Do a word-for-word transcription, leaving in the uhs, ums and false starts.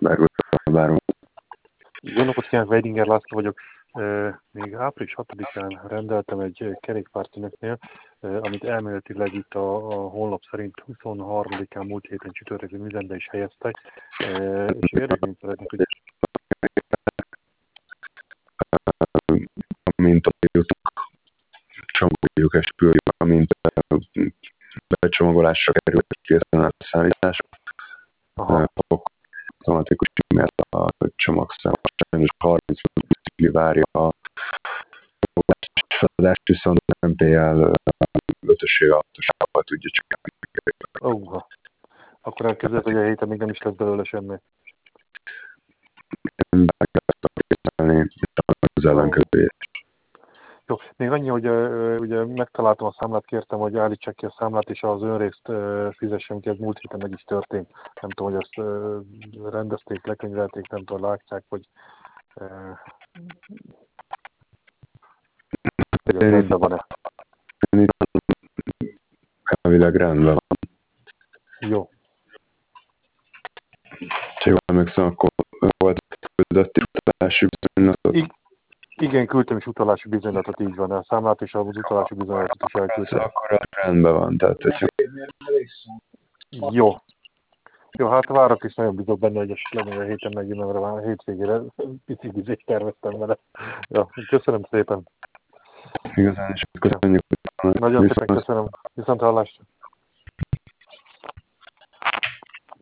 várom. Jó napot kívánok, Weidinger László vagyok. Még április hatodikán rendeltem egy kerékpártűnöknél, amit elméletileg itt a, a honlap szerint huszonharmadikán múlt héten csütörtökön üzembe is helyeztek, és érdeklődni szeretnék, hogy... Amint a jutok, csomagoljuk és küldjük, amint becsomagolásra kerül és készen a szállítás, akkor automatikus e-mailt a csomagszámos, és harminc bicikli várja a feladást, viszont nem bé el ötösével, hatosával tudja csinálni. Uh, akkor elkezdett, hogy a héten még nem is lesz belőle semmi. Én megkezdtem az ellenkezőjét. Jó, még annyi, hogy uh, ugye megtaláltam a számlát, kértem, hogy állítsák ki a számlát, és az önrészt uh, fizessem ki, ez múlt héten meg is történt. Nem tudom, hogy ezt uh, rendezték, lekönyvelték, nem tudom, látják, hogy uh, rendben van-e. Elvileg rendben van. Jó. Ha jól emlékszem, akkor volt küldött utalási bizonylatot. I- igen, küldtem is utalási bizonylatot, így van. A számlát és az utalási bizonylatot is elküldtem. Akkor rendben van, tehát hogy... Jó. Jó, hát várok, és nagyon bízok benne, hogy esetleg a héten megjön, mert a hétvégére pici bizét terveztem vele. Ja, köszönöm szépen. Igazán is köszönjük. Nagyon szépen köszönöm. Viszont hallásra.